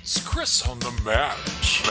It's Chris on the match.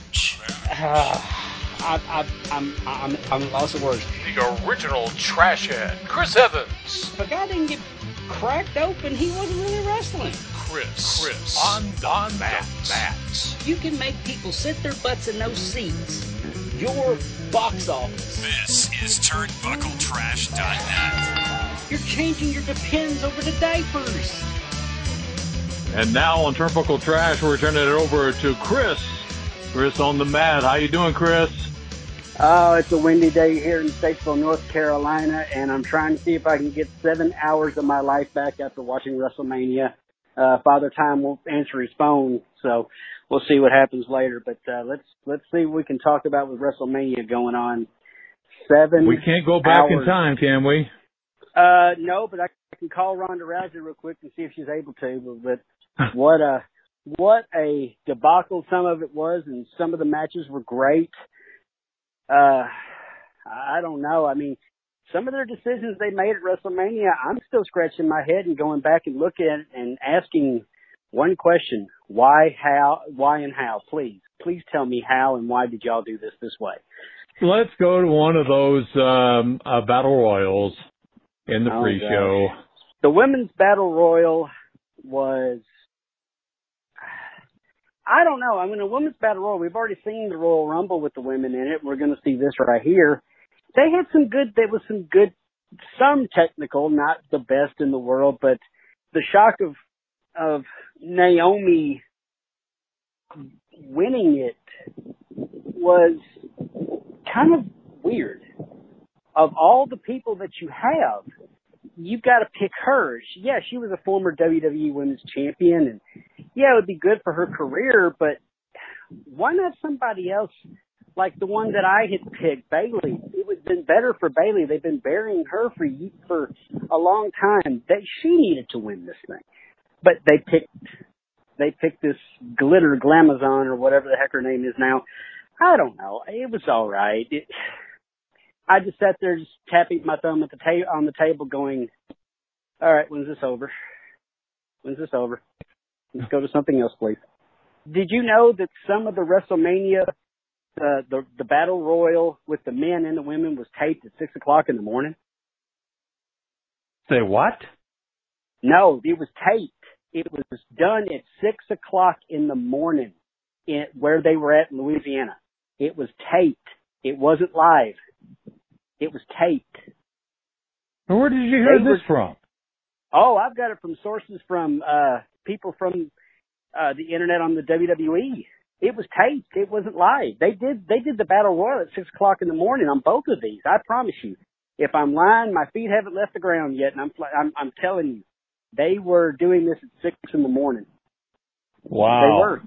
I'm lost of words. The original trash head, Chris Evans. If a guy didn't get cracked open, he wasn't really wrestling. Chris on the mat. You can make people sit their butts in those seats. Your box office. This is TurnbuckleTrash.net. You're changing your Depends over to diapers. And now on Turnbuckle Trash, we're turning it over to Chris. Chris on the mat. How you doing, Chris? Oh, it's a windy day here in Statesville, North Carolina, and I'm trying to see if I can get 7 hours of my life back after watching WrestleMania. Father Time won't answer his phone, so we'll see what happens later. But let's see what we can talk about with WrestleMania going on. We can't go back in time, can we? No, but I can call Ronda Rousey real quick and see if she's able to. But what a debacle some of it was, and some of the matches were great. I don't know. I mean, some of their decisions they made at WrestleMania, I'm still scratching my head and going back and looking at it and asking one question: why, and how? Please tell me how and why did y'all do this way? Let's go to one of those battle royals in the pre-show. Gosh. The women's battle royal was, I don't know. I mean, a women's battle royal, we've already seen the Royal Rumble with the women in it. We're going to see this right here. There was some technical, not the best in the world, but the shock of Naomi winning it was kind of weird. Of all the people that you have, you've got to pick her. Yeah, she was a former WWE Women's Champion, and yeah, it would be good for her career, but why not somebody else like the one that I had picked, Bayley? It would have been better for Bayley. They've been burying her for a long time. She needed to win this thing. But they picked this Glitter Glamazon or whatever the heck her name is now. I don't know. It was all right. I just sat there just tapping my thumb on the table going, all right, when's this over? Let's go to something else, please. Did you know that some of the WrestleMania, the Battle Royal with the men and the women was taped at 6 o'clock in the morning? Say what? No, it was taped. It was done at 6 o'clock in the morning where they were at in Louisiana. It was taped. It wasn't live. It was taped. Where did you hear this from? Oh, I've got it from sources from people from the internet on the WWE. It was taped. It wasn't live. They did the Battle Royal at 6 o'clock in the morning on both of these. I promise you. If I'm lying, my feet haven't left the ground yet, and I'm telling you, they were doing this at 6 in the morning. Wow. They were.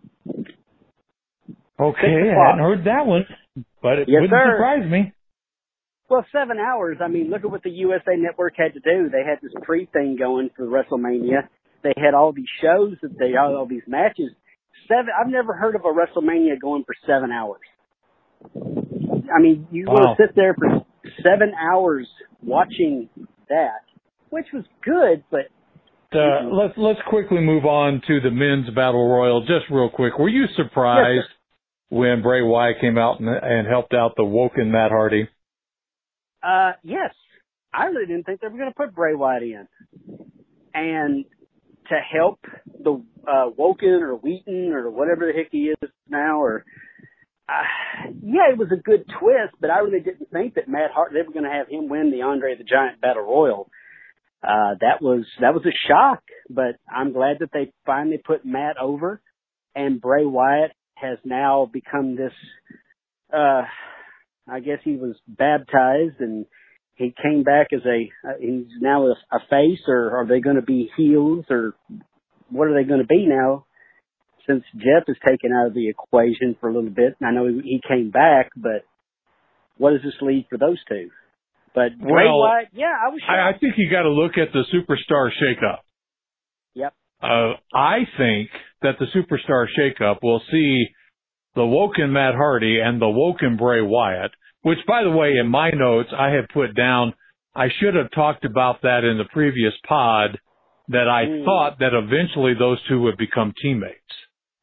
Okay, I hadn't heard that one, but it wouldn't surprise me. Well, 7 hours. I mean, look at what the USA Network had to do. They had this pre-thing going for WrestleMania. They had all these shows. They had all these matches. I've never heard of a WrestleMania going for 7 hours. I mean, you will sit there for 7 hours watching that, which was good, but... Let's quickly move on to the men's battle royal, just real quick. Were you surprised when Bray Wyatt came out and helped out the Woken Matt Hardy? Yes. I really didn't think they were going to put Bray Wyatt in. And to help the Woken or Wheaton or whatever the heck he is now, or it was a good twist, but I really didn't think that Matt Hardy, they were going to have him win the Andre the Giant Battle Royal. That was a shock, but I'm glad that they finally put Matt over, and Bray Wyatt has now become this, I guess he was baptized and he came back as he's now a face, or are they going to be heels, or what are they going to be now since Jeff is taken out of the equation for a little bit? I know he came back, but what does this lead for those two? But Bray Wyatt, I was shocked. I think you got to look at the Superstar shakeup. Yep. I think that the Superstar shakeup will see the Woken Matt Hardy and the Woken Bray Wyatt, which, by the way, in my notes, I have put down, I should have talked about that in the previous pod, that I thought that eventually those two would become teammates.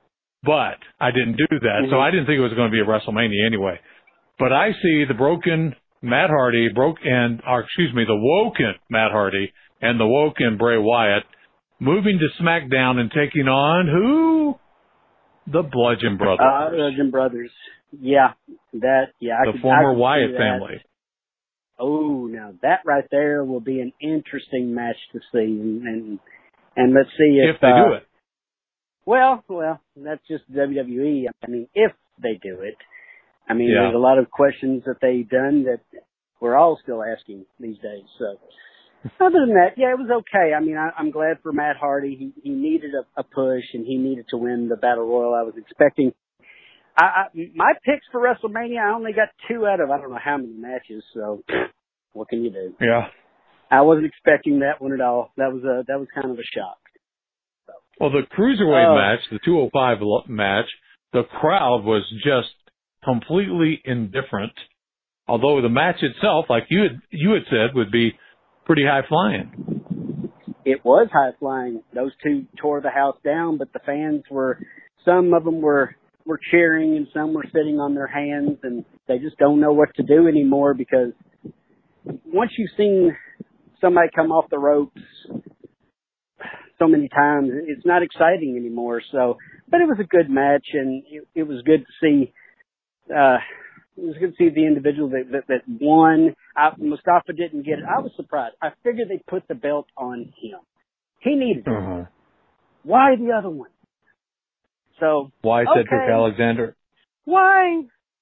but I didn't do that, so I didn't think it was going to be a WrestleMania anyway. But I see the broken Matt Hardy, the woken Matt Hardy and the woken Bray Wyatt moving to SmackDown and taking on who? The Bludgeon Brothers. Bludgeon Brothers. Yeah, the former Wyatt family. Oh, now that right there will be an interesting match to see, and let's see if they do it. Well, that's just WWE. I mean, if they do it, I mean, there's a lot of questions that they've done that we're all still asking these days. So, other than that, it was okay. I mean, I'm glad for Matt Hardy. He needed a push, and he needed to win the Battle Royal. I was expecting. My picks for WrestleMania, I only got 2 out of I don't know how many matches. So, what can you do? Yeah, I wasn't expecting that one at all. That was kind of a shock. So. Well, the Cruiserweight match, the 205 match, the crowd was just completely indifferent. Although the match itself, like you had said, would be pretty high flying. It was high flying. Those two tore the house down, but the fans some of them were cheering and some were sitting on their hands, and they just don't know what to do anymore because once you've seen somebody come off the ropes so many times, it's not exciting anymore. So, but it was a good match, and it was good to see. It was good to see the individual that won. Mustafa didn't get it. I was surprised. I figured they put the belt on him. He needed it. Why the other one? So why Cedric Alexander? Why?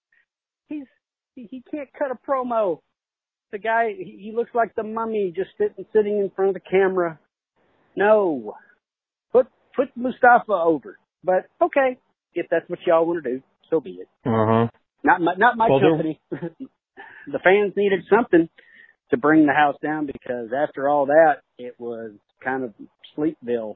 He can't cut a promo. The guy, he looks like the mummy just sitting in front of the camera. No. Put Mustafa over. But okay, if that's what y'all want to do, so be it. Not my company. The fans needed something to bring the house down because after all that, it was kind of Sleepville.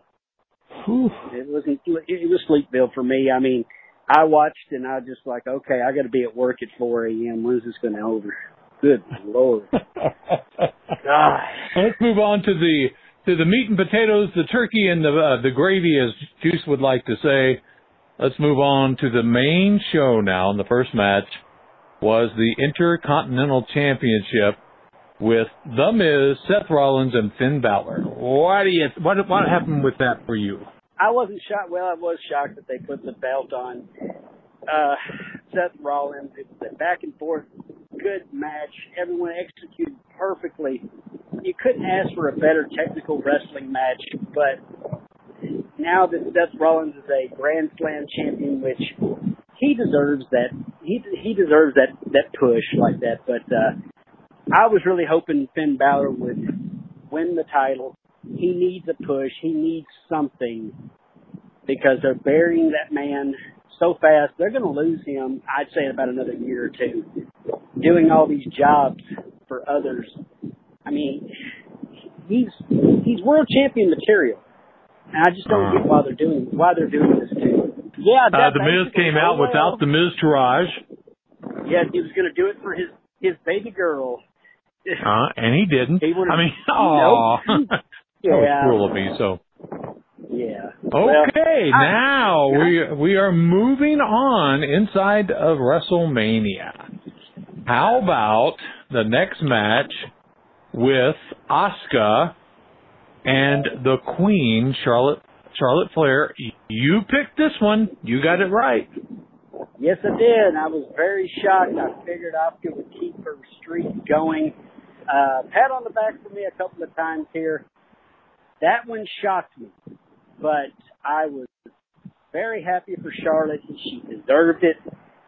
It was Sleepville for me. I mean, I watched and I was just like, okay, I got to be at work at 4 a.m. When's this going to over? Good Lord. God. Let's move on to the meat and potatoes, the turkey and the gravy, as Juice would like to say. Let's move on to the main show now. And the first match was the Intercontinental Championship with The Miz, Seth Rollins, and Finn Balor. What happened with that for you? I wasn't shocked. Well, I was shocked that they put the belt on Seth Rollins. It was a back and forth, good match. Everyone executed perfectly. You couldn't ask for a better technical wrestling match, but now that Seth Rollins is a Grand Slam champion, which he deserves that. He deserves that push like that. But I was really hoping Finn Balor would win the title. He needs a push. He needs something because they're burying that man so fast. They're going to lose him, I'd say, in about another year or two, doing all these jobs for others. I mean, he's world champion material. And I just don't get why they're doing this to him. Yeah, the Miz came out without the Miztourage. Yeah, he was going to do it for his baby girl. And he didn't. Nope. That was cruel of me. So. Yeah. Okay, now we are moving on inside of WrestleMania. How about the next match with Asuka and the Queen, Charlotte Flair? You picked this one. You got it right. Yes, I did. I was very shocked. I figured Asuka would keep her streak going. Pat on the back for me a couple of times here. That one shocked me, but I was very happy for Charlotte. She deserved it.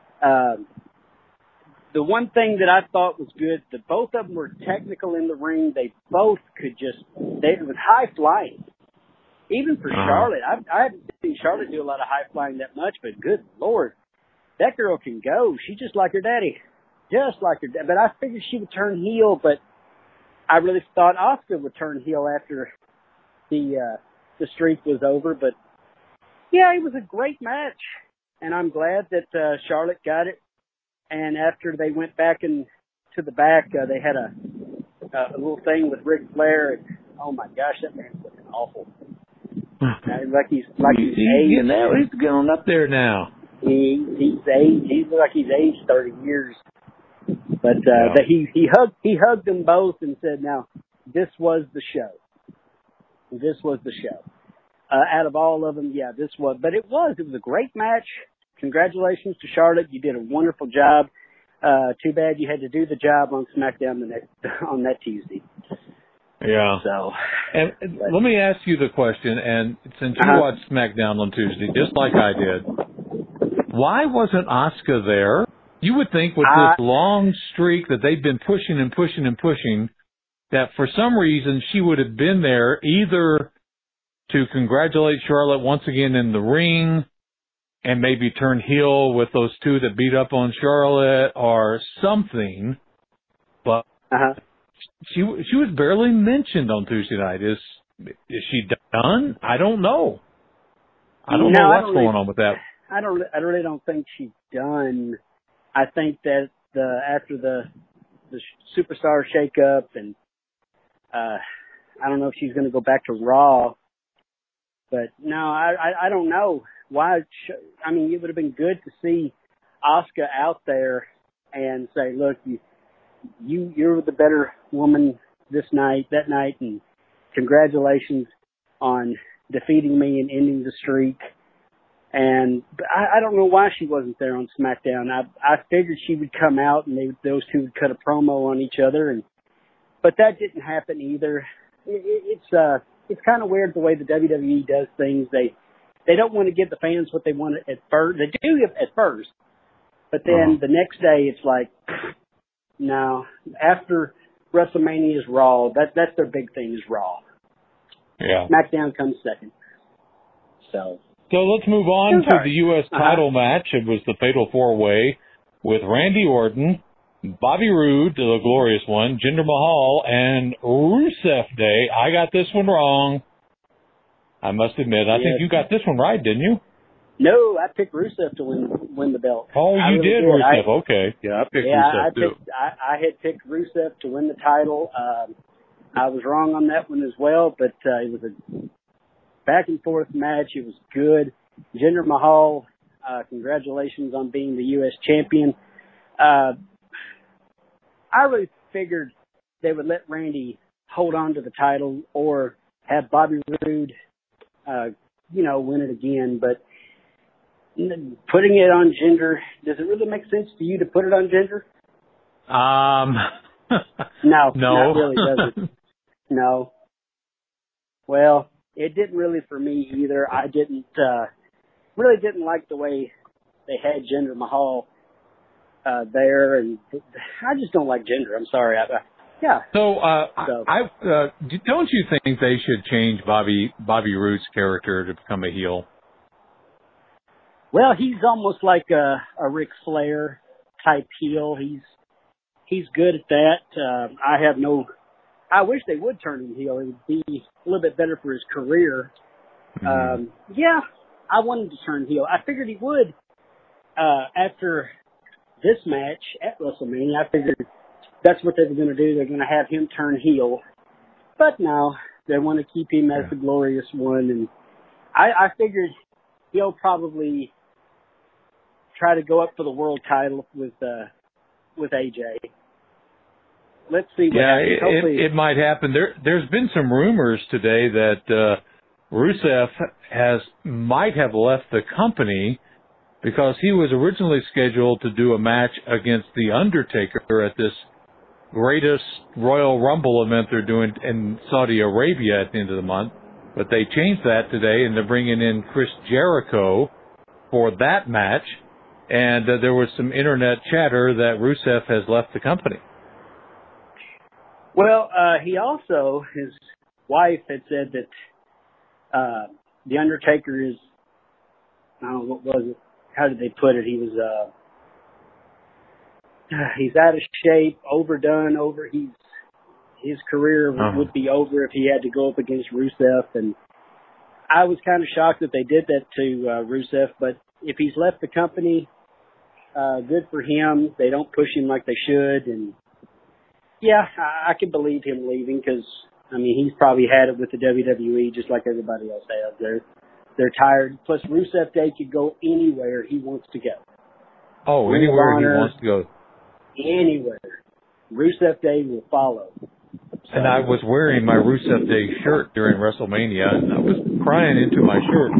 The one thing that I thought was good, that both of them were technical in the ring. They both could it was high flying. Even for Charlotte, I haven't seen Charlotte do a lot of high flying that much, but good Lord, that girl can go. She's just like her daddy. Just like her dad. But I figured she would turn heel, but I really thought Asuka would turn heel after the streak was over. But yeah, it was a great match, and I'm glad that Charlotte got it. And after they went back to the back, they had a little thing with Ric Flair. And, oh my gosh, that man's looking awful. like he's aged. You know, he's going up there now. He's aged. He's like he's aged 30 years. But he hugged them both and said, "Now, this was the show. This was the show. Out of all of them, yeah, this was. But it was a great match. Congratulations to Charlotte. You did a wonderful job. Too bad you had to do the job on SmackDown on that Tuesday." Yeah. So, and let me ask you the question, and since you watched SmackDown on Tuesday, just like I did, why wasn't Asuka there? You would think with this long streak that they've been pushing and pushing and pushing, that for some reason she would have been there either to congratulate Charlotte once again in the ring and maybe turn heel with those two that beat up on Charlotte or something, but she was barely mentioned on Tuesday night. Is she done? I don't know. I don't know what's going on with that. I really don't think she's done. I think that after the superstar shakeup and I don't know if she's going to go back to Raw, but no, I don't know why. I mean, it would have been good to see Asuka out there and say, "Look, you're the better woman that night, and congratulations on defeating me and ending the streak." And I don't know why she wasn't there on SmackDown. I figured she would come out and those two would cut a promo on each other, but that didn't happen either. It's kind of weird the way the WWE does things. They don't want to give the fans what they want at first. They do at first, but then the next day it's like, no. After WrestleMania is Raw. That's their big thing is Raw. Yeah. SmackDown comes second. So let's move on to the U.S. title match. It was the Fatal 4-Way with Randy Orton, Bobby Roode, the glorious one, Jinder Mahal, and Rusev Day. I got this one wrong. I must admit. I think you got this one right, didn't you? No, I picked Rusev to win the belt. Oh, you did, Rusev. Okay. Yeah, I picked Rusev too. I had picked Rusev to win the title. I was wrong on that one as well, but it was a back and forth match. It was good. Jinder Mahal, congratulations on being the U.S. champion. I really figured they would let Randy hold on to the title or have Bobby Roode, win it again. But putting it on Jinder, does it really make sense to you to put it on Jinder? No, not really, does it? No. Well, it didn't really for me either. I really didn't like the way they had Jinder Mahal there, and I just don't like Jinder. I'm sorry. Don't you think they should change Bobby Roode's character to become a heel? Well, he's almost like a Ric Flair type heel. He's good at that. I wish they would turn him heel. It would be a little bit better for his career. I wanted to turn heel. I figured he would after this match at WrestleMania. I figured that's what they were going to do. They're going to have him turn heel. But no, they want to keep him as the glorious one. And I figured he'll probably try to go up for the world title with AJ. Let's see what happens. It might happen. There's been some rumors today that Rusev might have left the company because he was originally scheduled to do a match against The Undertaker at this greatest Royal Rumble event they're doing in Saudi Arabia at the end of the month. But they changed that today, and they're bringing in Chris Jericho for that match. And there was some internet chatter that Rusev has left the company. Well, his wife had said that The Undertaker is, I don't know, what was it? How did they put it? He's out of shape, overdone, his career would be over if he had to go up against Rusev. And I was kind of shocked that they did that to Rusev, but if he's left the company, good for him. They don't push him like they should. And yeah, I can believe him leaving because I mean, he's probably had it with the WWE just like everybody else has. They're tired. Plus, Rusev Day could go anywhere he wants to go. Oh, anywhere he wants to go. Anywhere. Rusev Day will follow. So. And I was wearing my Rusev Day shirt during WrestleMania, and I was crying into my shirt.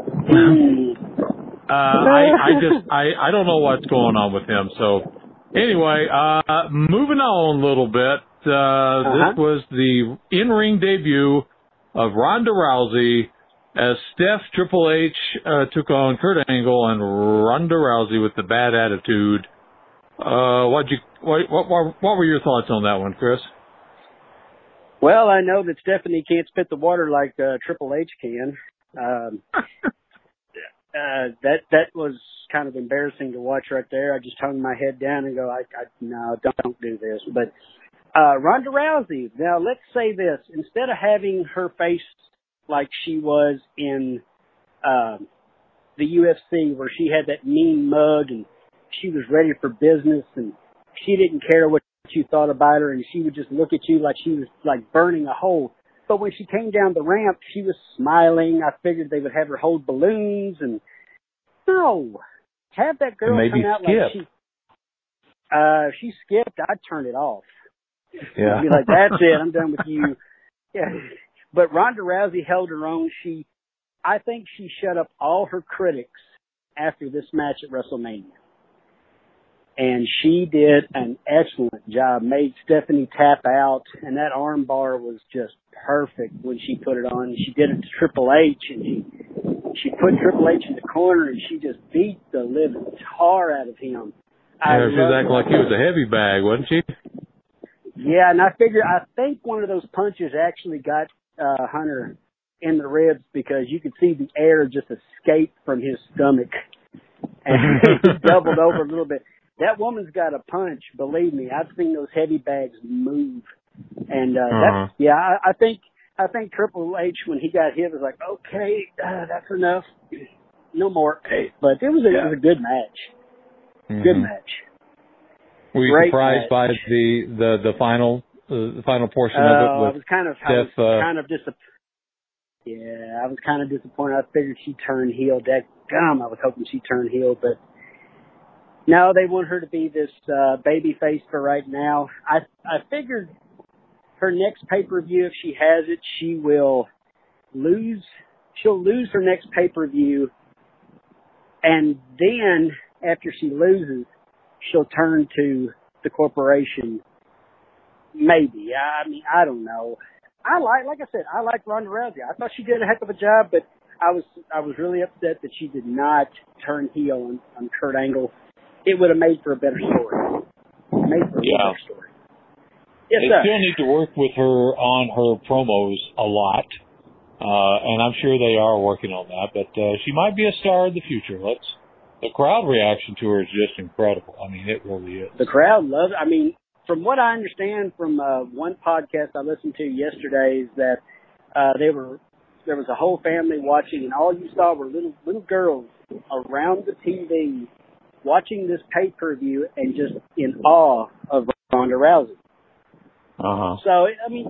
I don't know what's going on with him. So, anyway, moving on a little bit. This was the in-ring debut of Ronda Rousey as Steph Triple H took on Kurt Angle and Ronda Rousey with the bad attitude. What were your thoughts on that one, Chris? Well, I know that Stephanie can't spit the water like Triple H can. That was kind of embarrassing to watch right there. I just hung my head down and go, no, don't do this. But Ronda Rousey, now let's say this. Instead of having her face like she was in the UFC where she had that mean mug and she was ready for business and she didn't care what you thought about her and she would just look at you like she was like burning a hole. But when she came down the ramp, she was smiling. I figured they would have her hold balloons and no. Have that girl come out skip. like if she skipped, I'd turn it off. Yeah. I'd be like, that's it, I'm done with you. Yeah. But Ronda Rousey held her own. I think she shut up all her critics after this match at WrestleMania. And she did an excellent job, made Stephanie tap out, and that arm bar was just perfect when she put it on. She did it to Triple H, and she put Triple H in the corner, and she just beat the living tar out of him. Yeah, she was acting like he was a heavy bag, wasn't she? Yeah, and I think one of those punches actually got Hunter in the ribs because you could see the air just escape from his stomach, and he doubled over a little bit. That woman's got a punch, believe me. I've seen those heavy bags move, and I think Triple H when he got hit was like, okay, that's enough, no more. But it was a good match, good match. Were you surprised by the final portion of it? I was kind of disappointed. Yeah, I was kind of disappointed. I figured she'd turn heel. Dadgum, I was hoping she'd turn heel, but. No, they want her to be this baby face for right now. I figured her next pay-per-view, if she has it, she will lose. She'll lose her next pay-per-view, and then after she loses, she'll turn to the corporation. Maybe. I mean, I don't know. Like I said, I like Ronda Rousey. I thought she did a heck of a job, but I was really upset that she did not turn heel on Kurt Angle. It would have made for a better story. Better story. Yes, they still need to work with her on her promos a lot, and I'm sure they are working on that. But she might be a star in the future. The crowd reaction to her is just incredible. I mean, it really is. The crowd loves. I mean, from what I understand from one podcast I listened to yesterday, is that there was a whole family watching, and all you saw were little girls around the TV. Watching this pay-per-view and just in awe of Ronda Rousey. So I mean,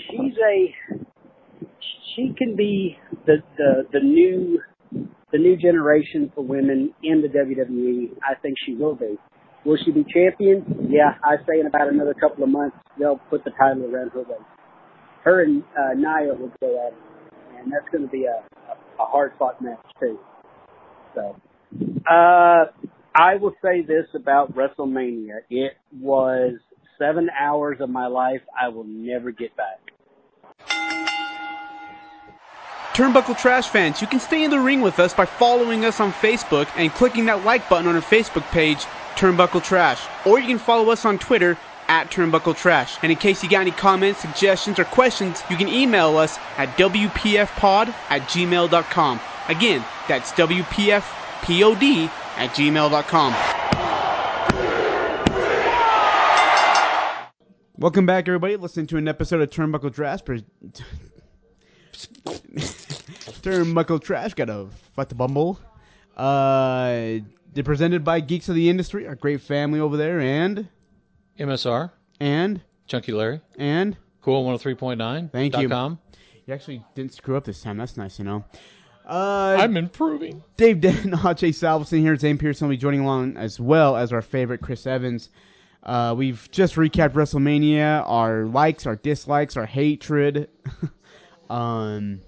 she can be the new generation for women in the WWE. I think she will be. Will she be champion? Yeah, I say in about another couple of months they'll put the title around her waist. Her and Nia will go at it, and that's going to be a hard-fought match too. So. I will say this about WrestleMania. It was 7 hours of my life I will never get back. Turnbuckle Trash fans, you can stay in the ring with us by following us on Facebook and clicking that like button on our Facebook page, Turnbuckle Trash. Or you can follow us on Twitter at Turnbuckle Trash. And in case you got any comments, suggestions, or questions, you can email us at wpfpod@gmail.com. Again, that's wpfpod@gmail.com. Welcome back, everybody. Listening to an episode of Turnbuckle Trash. Turnbuckle Trash. Got a fight the bumble. They're presented by Geeks of the Industry, our great family over there, and MSR and Chunky Larry and Cool 103.9. Thank you. .com. You actually didn't screw up this time. That's nice to know. I'm improving. Dave Denton, Chase Salveson here. Zane Pearson will be joining along as well as our favorite Chris Evans. We've just recapped WrestleMania, our likes, our dislikes, our hatred. And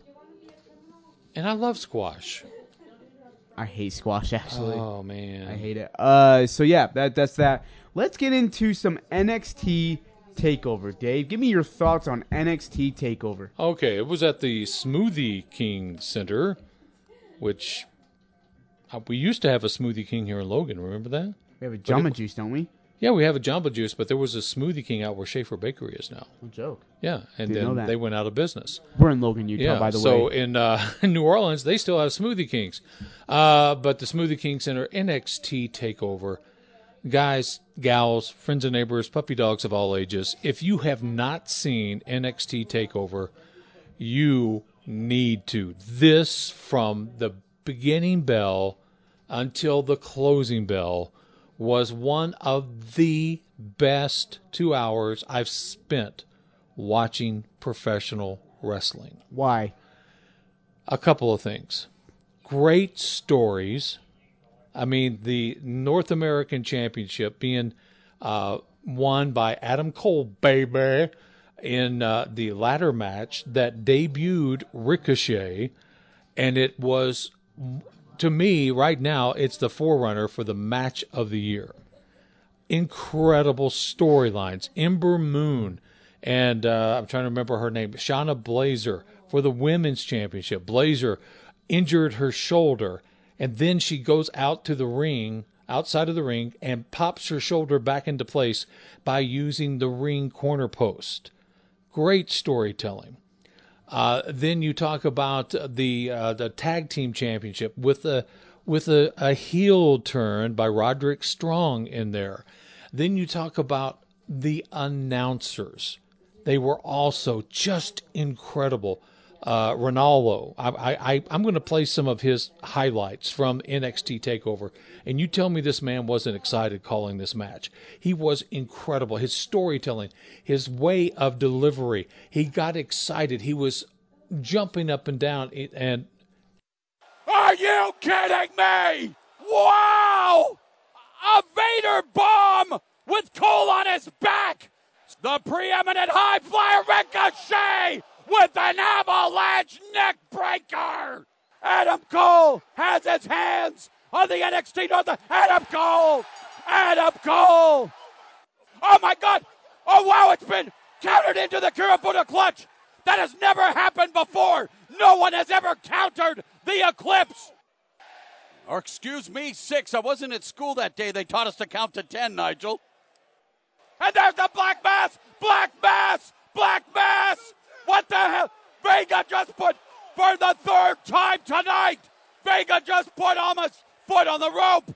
I love squash. I hate squash, actually. Oh, man. I hate it. So, yeah, that's that. Let's get into some NXT TakeOver. Dave, give me your thoughts on NXT TakeOver. Okay, it was at the Smoothie King Center, which we used to have a Smoothie King here in Logan. Remember that? We have a Jamba Juice, don't we? Yeah, we have a Jamba Juice, but there was a Smoothie King out where Schaefer Bakery is now. No joke. Yeah, and Didn't know then that. they went out of business. We're in Logan, Utah, by the so way. in New Orleans, they still have Smoothie Kings. But the Smoothie King Center NXT TakeOver, guys, gals, friends and neighbors, puppy dogs of all ages, if you have not seen NXT TakeOver, you need to. This, from the beginning bell until the closing bell, was one of the best 2 hours I've spent watching professional wrestling. Why? A couple of things. Great stories. I mean, the North American Championship being won by Adam Cole, baby, in the ladder match that debuted Ricochet, and it was, to me, right now, it's the forerunner for the match of the year. Incredible storylines. Ember Moon and I'm trying to remember her name, Shayna Baszler, for the Women's Championship. Baszler injured her shoulder, and then she goes out to the ring, outside of the ring, and pops her shoulder back into place by using the ring corner post. Great storytelling. Then you talk about the tag team championship with a heel turn by Roderick Strong in there. Then you talk about the announcers. They were also just incredible. Ronaldo, I'm going to play some of his highlights from NXT TakeOver, and you tell me this man wasn't excited calling this match. He was incredible. His storytelling, his way of delivery, he got excited. He was jumping up and down. And are you kidding me? Wow! A Vader bomb with Cole on his back. The preeminent high flyer Ricochet with an avalanche neck breaker. Adam Cole has his hands on the NXT North. Adam Cole! Adam Cole! Oh my God! Oh wow, it's been countered into the Kirifuda clutch. That has never happened before. No one has ever countered the Eclipse. Or excuse me, 6. I wasn't at school that day. They taught us to count to 10, Nigel. And there's the Black Mass! Black Mass! Black Mass! What the hell? Vega just put, for the third time tonight, Vega just put Alma's foot on the rope.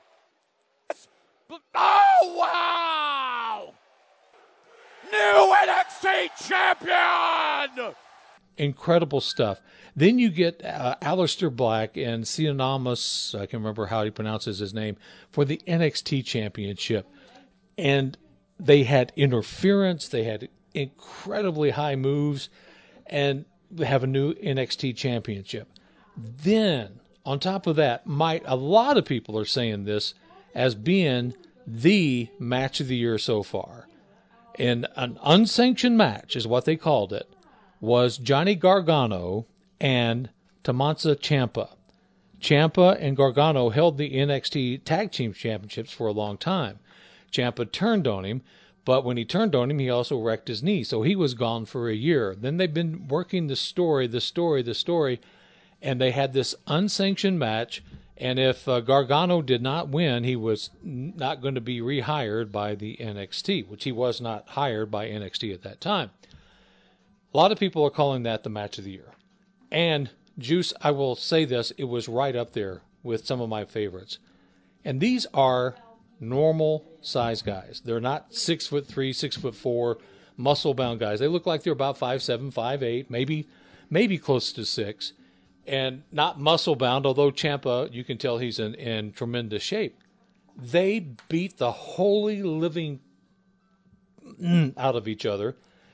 Oh, wow! New NXT champion! incredible stuff. Then you get Aleister Black and Cien I can remember how he pronounces his name, for the NXT Championship. And they had interference. They had incredibly high moves. And they have a new NXT Championship. Then, on top of that, a lot of people are saying this as being the match of the year so far. And an unsanctioned match is what they called it, was Johnny Gargano and Tommaso Ciampa. Ciampa and Gargano held the NXT Tag Team Championships for a long time. Ciampa turned on him, but when he turned on him, he also wrecked his knee, so he was gone for a year. Then they've been working the story, and they had this unsanctioned match, and if Gargano did not win, he was not going to be rehired by the NXT, which he was not hired by NXT at that time. A lot of people are calling that the match of the year. And, Juice, I will say this, it was right up there with some of my favorites. And these are normal size guys. They're not 6'3", 6'4", muscle-bound guys. They look like they're about 5'7", 5'8", maybe close to 6. And not muscle-bound, although Ciampa, you can tell he's in tremendous shape. They beat the holy living out of each other.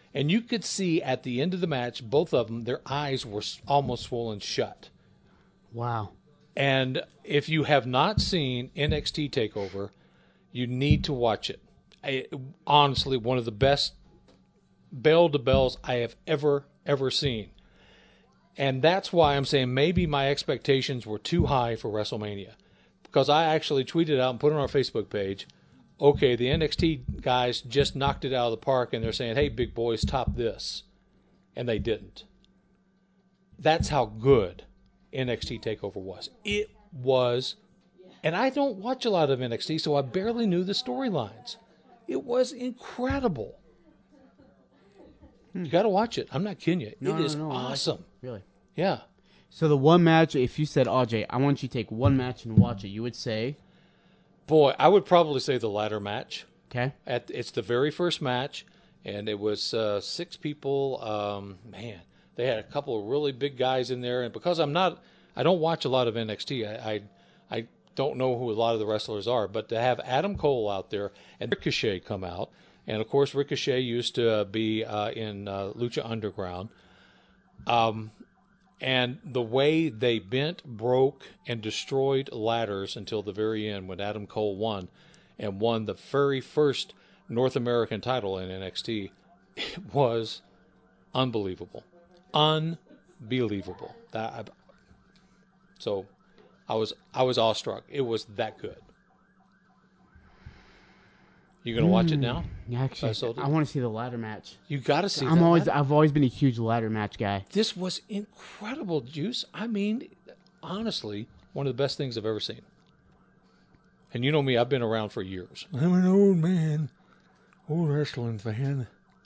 And you could see at the end of the match, both of them, their eyes were almost swollen shut. Wow. And if you have not seen NXT TakeOver, you need to watch it. Honestly, one of the best bell-to-bells I have ever seen. And that's why I'm saying maybe my expectations were too high for WrestleMania. Because I actually tweeted out and put it on our Facebook page, okay, the NXT guys just knocked it out of the park, and they're saying, hey, big boys, top this. And they didn't. That's how good NXT TakeOver was. It was, and I don't watch a lot of NXT, so I barely knew the storylines. It was incredible. You got to watch it. I'm not kidding you. It is awesome. Really? Yeah. So the one match, if you said, Jay, I want you to take one match and watch it, you would say? Boy, I would probably say the ladder match. Okay. It's the very first match, and it was 6 people. Man, they had a couple of really big guys in there, and because I don't watch a lot of NXT. I don't know who a lot of the wrestlers are, but to have Adam Cole out there and Ricochet come out, and of course Ricochet used to be in Lucha Underground, and the way they bent, broke, and destroyed ladders until the very end when Adam Cole won the very first North American title in NXT, it was unbelievable. Unbelievable. So I was awestruck. It was that good. You gonna watch it now? Yeah, actually, I want to see the ladder match. You got to see. I've always been a huge ladder match guy. This was incredible, Juice. I mean, honestly, one of the best things I've ever seen. And you know me, I've been around for years. I'm an old man, old wrestling fan.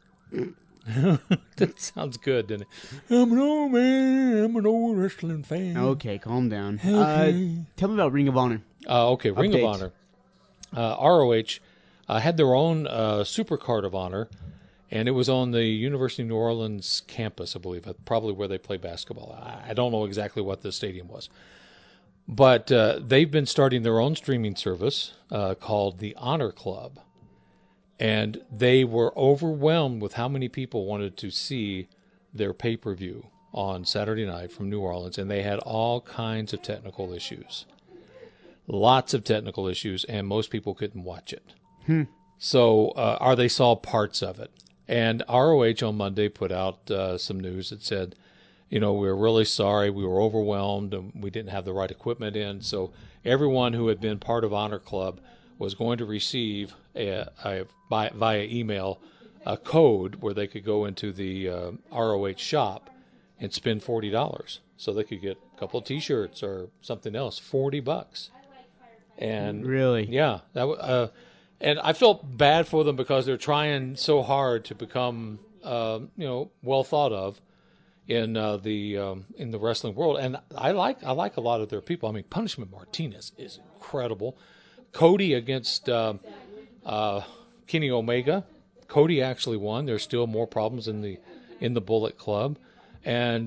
That sounds good, doesn't it? I'm an old man. I'm an old wrestling fan. Okay, calm down. Okay. Tell me about Ring of Honor. Okay, Ring of Honor. ROH had their own Supercard of Honor, and it was on the University of New Orleans campus, I believe, probably where they play basketball. I don't know exactly what the stadium was. But they've been starting their own streaming service called the Honor Club. And they were overwhelmed with how many people wanted to see their pay-per-view on Saturday night from New Orleans. And they had all kinds of technical issues. Lots of technical issues, and most people couldn't watch it. So they saw parts of it. And ROH on Monday put out some news that said, we're really sorry. We were overwhelmed, and we didn't have the right equipment in. So everyone who had been part of Honor Club was going to receive via email a code where they could go into the ROH shop and spend $40, so they could get a couple of T-shirts or something else. $40, and really, yeah, that. And I felt bad for them because they're trying so hard to become, well thought of in the wrestling world. And I like a lot of their people. I mean, Punishment Martinez is incredible. Cody against Kenny Omega. Cody actually won. There's still more problems in the Bullet Club, and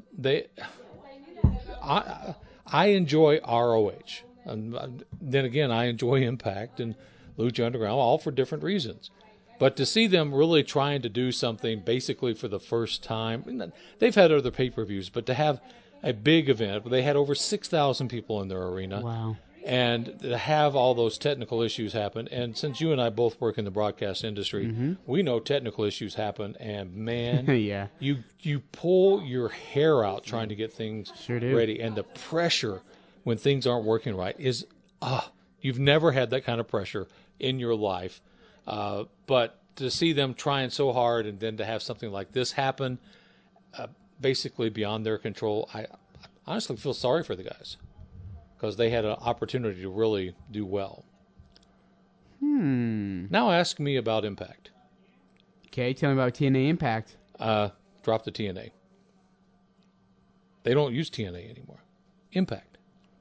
I enjoy ROH, and then again I enjoy Impact and Lucha Underground, all for different reasons. But to see them really trying to do something basically for the first time, they've had other pay-per-views, but to have a big event, they had over 6,000 people in their arena. Wow. And to have all those technical issues happen, and since you and I both work in the broadcast industry, we know technical issues happen, and man, yeah, you pull your hair out trying to get things ready, and the pressure when things aren't working right is, you've never had that kind of pressure in your life, but to see them trying so hard and then to have something like this happen, basically beyond their control, I honestly feel sorry for the guys, because they had an opportunity to really do well. Now ask me about Impact. Okay, tell me about TNA Impact. Drop the TNA. They don't use TNA anymore. Impact.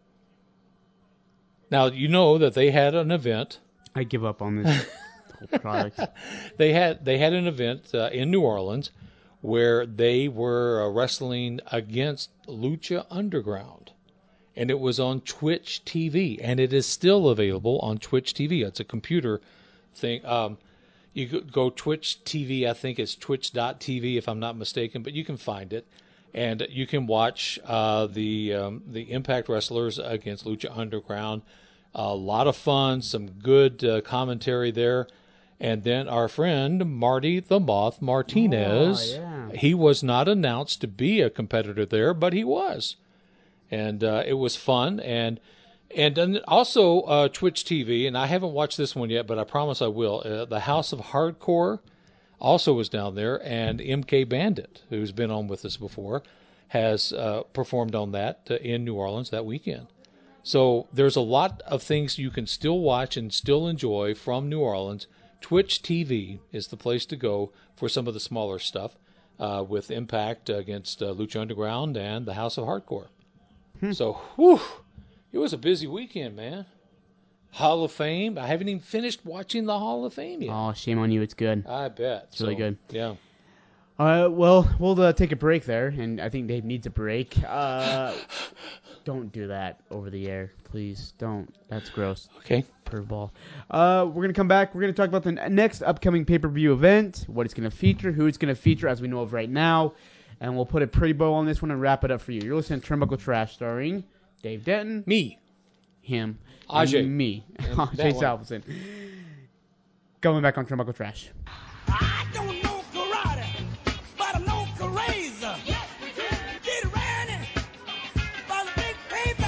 Now, you know that they had an event. I give up on this whole product. They had an event in New Orleans where they were wrestling against Lucha Underground. And it was on Twitch TV, and it is still available on Twitch TV. It's a computer thing. You could go Twitch TV. I think it's twitch.tv if I'm not mistaken, but you can find it. And you can watch the Impact Wrestlers against Lucha Underground. A lot of fun, some good commentary there. And then our friend Marty the Moth Martinez, he was not announced to be a competitor there, but he was. And it was fun. And then also Twitch TV, and I haven't watched this one yet, but I promise I will. The House of Hardcore also was down there, and MK Bandit, who's been on with us before, has performed on that in New Orleans that weekend. So there's a lot of things you can still watch and still enjoy from New Orleans. Twitch TV is the place to go for some of the smaller stuff with Impact against Lucha Underground and the House of Hardcore. So, whew, it was a busy weekend, man. Hall of Fame. I haven't even finished watching the Hall of Fame yet. Oh, shame on you. It's good. I bet. It's really good. Yeah. Well, we'll take a break there, and I think Dave needs a break. Don't do that over the air, please. Don't. That's gross. Okay. Curveball. We're going to come back. We're going to talk about the next upcoming pay-per-view event, what it's going to feature, who it's going to feature, as we know of right now, and we'll put a pretty bow on this one and wrap it up for you. You're listening to Turnbuckle Trash, starring Dave Denton. Me. Him. Ajay. And me. Ajay Salveson. Going back on Turnbuckle Trash. I don't know karate, but I know Caraza. Get around it by the big paper.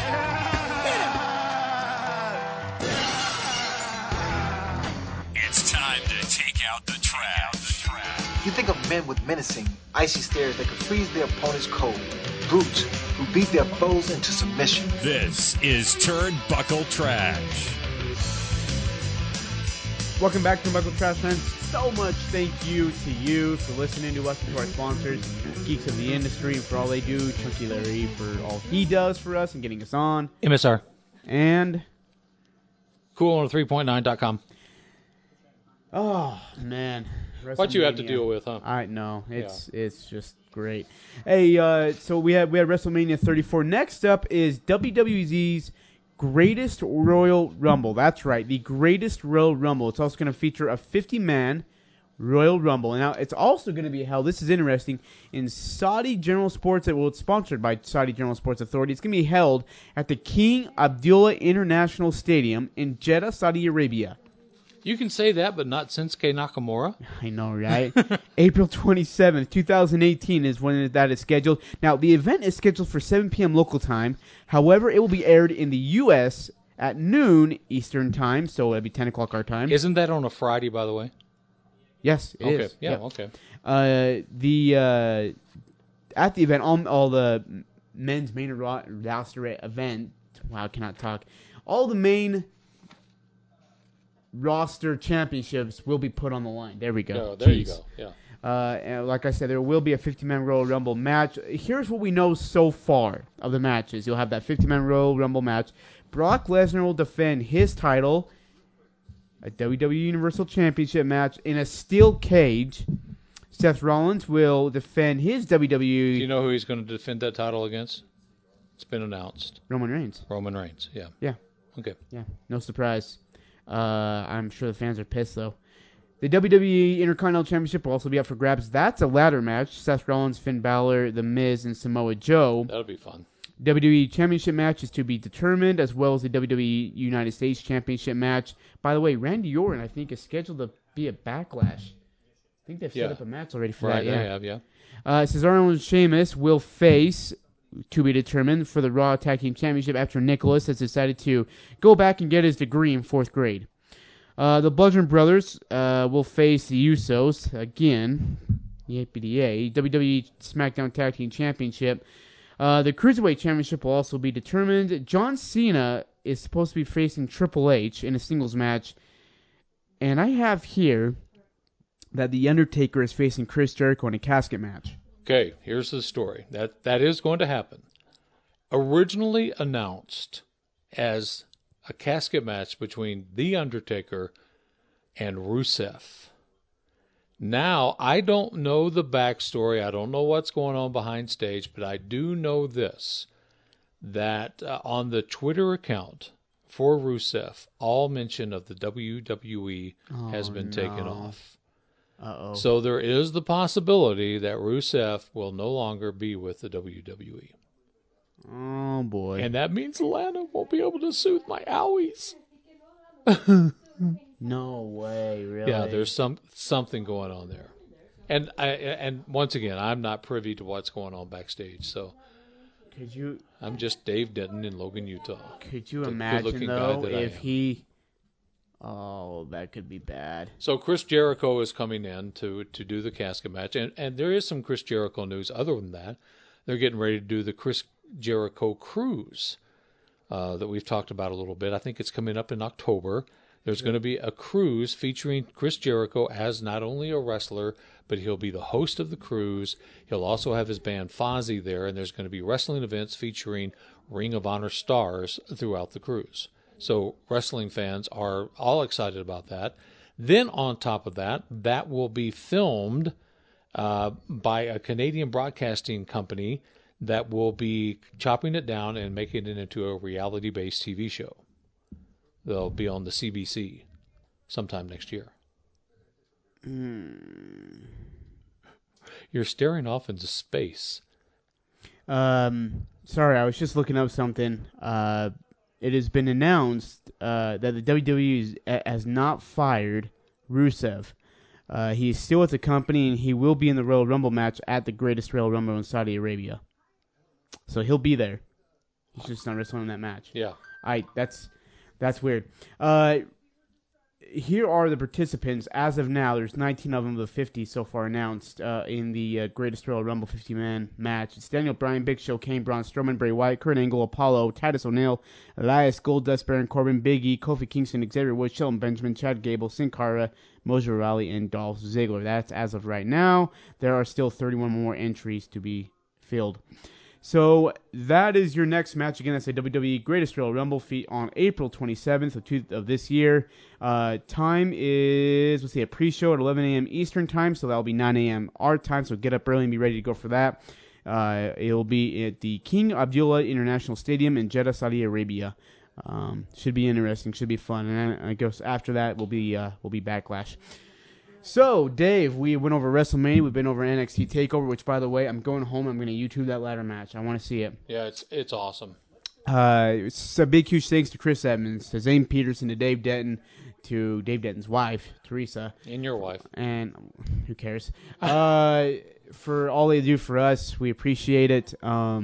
It's time to take out the trash. You think of men with menacing, icy stares that could freeze their opponents cold. Brutes who beat their foes into submission. This is Turnbuckle Trash. Welcome back to Turnbuckle Trash, fans. So much thank you to you for listening to us and to our sponsors, Geeks of the Industry, and for all they do. Chunky Larry for all he does for us and getting us on. MSR. And Cool103.9.com. oh man, What you have to WrestleMania. deal with, huh? I know it's just great. Hey, so we had WrestleMania 34. Next up is WWE's Greatest Royal Rumble. That's right, the Greatest Royal Rumble. It's also going to feature a 50-man Royal Rumble. Now, it's also going to be held, this is interesting, in Saudi General Sports. Well, it's sponsored by Saudi General Sports Authority. It's going to be held at the King Abdullah International Stadium in Jeddah, Saudi Arabia. You can say that, but not Shinsuke Nakamura. I know, right? April 27th, 2018 is when that is scheduled. Now, the event is scheduled for 7 p.m. local time. However, it will be aired in the U.S. at noon Eastern time, so it'll be 10 o'clock our time. Isn't that on a Friday, by the way? Yes, it is. Yeah, Yep. okay. At the event, all the men's main roster event. Wow, I cannot talk. All the main roster championships will be put on the line. There we go. Oh, there you go. Yeah. And like I said, there will be a 50-man Royal Rumble match. Here's what we know so far of the matches. You'll have that 50-man Royal Rumble match. Brock Lesnar will defend his title, a WWE Universal Championship match, in a steel cage. Seth Rollins will defend his WWE... Do you know who he's going to defend that title against? It's been announced. Roman Reigns. Roman Reigns, yeah. Yeah. Okay. Yeah, no surprise. I'm sure the fans are pissed, though. The WWE Intercontinental Championship will also be up for grabs. That's a ladder match. Seth Rollins, Finn Balor, The Miz, and Samoa Joe. That'll be fun. WWE Championship match is to be determined, as well as the WWE United States Championship match. By the way, Randy Orton, I think, is scheduled to be at Backlash. I think they've set up a match already for that. Right, they have, yeah. Cesaro and Sheamus will face, to be determined, for the Raw Tag Team Championship after Nicholas has decided to go back and get his degree in 4th grade. The Bludgeon Brothers will face the Usos again. Yippee-de-yay. WWE SmackDown Tag Team Championship. The Cruiserweight Championship will also be determined. John Cena is supposed to be facing Triple H in a singles match. And I have here that The Undertaker is facing Chris Jericho in a casket match. Okay, here's the story. That is going to happen. Originally announced as a casket match between The Undertaker and Rusev. Now, I don't know the backstory. I don't know what's going on behind stage, but I do know this, that on the Twitter account for Rusev, all mention of the WWE has been taken off. Uh-oh. So there is the possibility that Rusev will no longer be with the WWE. Oh, boy. And that means Lana won't be able to soothe my owies. No way, really? Yeah, there's something going on there. And once again, I'm not privy to what's going on backstage, so I'm just Dave Denton in Logan, Utah. Could you imagine, though, if he... Oh, that could be bad. So Chris Jericho is coming in to do the casket match, and there is some Chris Jericho news. Other than that, they're getting ready to do the Chris Jericho cruise that we've talked about a little bit. I think it's coming up in October. There's going to be a cruise featuring Chris Jericho as not only a wrestler, but he'll be the host of the cruise. He'll also have his band Fozzy there, and there's going to be wrestling events featuring Ring of Honor stars throughout the cruise. So wrestling fans are all excited about that. Then on top of that, that will be filmed by a Canadian broadcasting company that will be chopping it down and making it into a reality-based TV show. They'll be on the CBC sometime next year. You're staring off into space. Sorry, I was just looking up something. It has been announced that the WWE has not fired Rusev. He is still at the company, and he will be in the Royal Rumble match at the Greatest Royal Rumble in Saudi Arabia. So he'll be there. He's just not wrestling in that match. Yeah. That's weird. Here are the participants. As of now, there's 19 of them of the 50 so far announced in the Greatest Royal Rumble 50-man match. It's Daniel Bryan, Big Show, Kane, Braun Strowman, Bray Wyatt, Kurt Angle, Apollo, Titus O'Neil, Elias, Goldust, Baron Corbin, Big E, Kofi Kingston, Xavier Woods, Shelton Benjamin, Chad Gable, Sin Cara, Mojo Rawley, and Dolph Ziggler. That's as of right now. There are still 31 more entries to be filled. So that is your next match. Again, that's a WWE Greatest Royal Rumble feat on April 27th of this year. Time is, let's see, a pre-show at 11 a.m. Eastern time, so that'll be 9 a.m. our time, so get up early and be ready to go for that. It'll be at the King Abdullah International Stadium in Jeddah, Saudi Arabia. Should be interesting, should be fun, and I guess after that will be Backlash. So, Dave, we went over WrestleMania. We've been over NXT TakeOver, which, by the way, I'm going home. I'm going to YouTube that ladder match. I want to see it. Yeah, it's awesome. It's a big, huge thanks to Chris Edmonds, to Zane Peterson, to Dave Denton, to Dave Denton's wife, Teresa. And your wife. And who cares? For all they do for us, we appreciate it.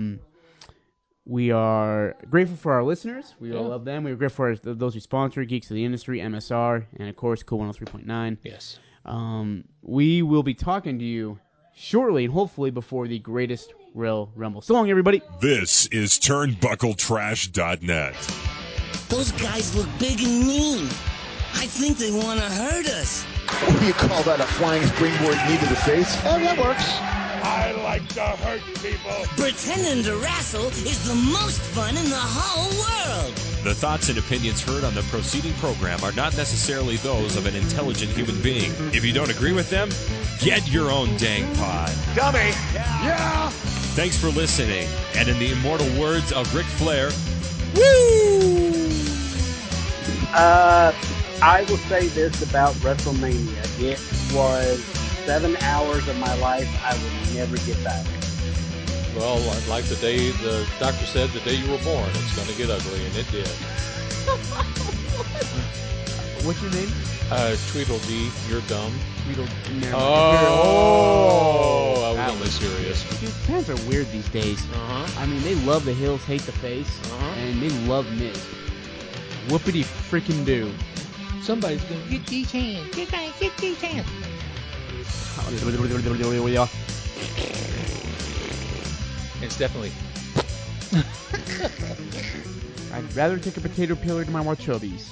We are grateful for our listeners. We all love them. We're grateful for those who sponsor, Geeks of the Industry, MSR, and, of course, Cool 103.9. Yes. We will be talking to you shortly, and hopefully before the Greatest Royal Rumble. So long, everybody. This is TurnbuckleTrash.net. Those guys look big and mean. I think they want to hurt us. What do you call that, a flying springboard knee to the face? Oh, that works. I like to hurt people. Pretending to wrestle is the most fun in the whole world. The thoughts and opinions heard on the preceding program are not necessarily those of an intelligent human being. If you don't agree with them, get your own dang pod. Dummy. Yeah. Thanks for listening. And in the immortal words of Ric Flair, woo! I will say this about WrestleMania. It was 7 hours of my life I will never get back. Well, like the day the doctor said, the day you were born, it's going to get ugly, and it did. What's your name? Tweedledee. You're dumb. Tweedledee. Oh, I was only serious. Dude, fans are weird these days. I mean, they love the Hills, hate the face, and they love Miz. Whoopity freaking do. Somebody's going to get these hands. You're going to get these hands. It's definitely. I'd rather take a potato peeler to my Wachobis.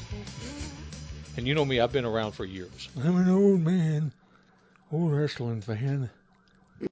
And you know me, I've been around for years. I'm an old man. Old wrestling fan.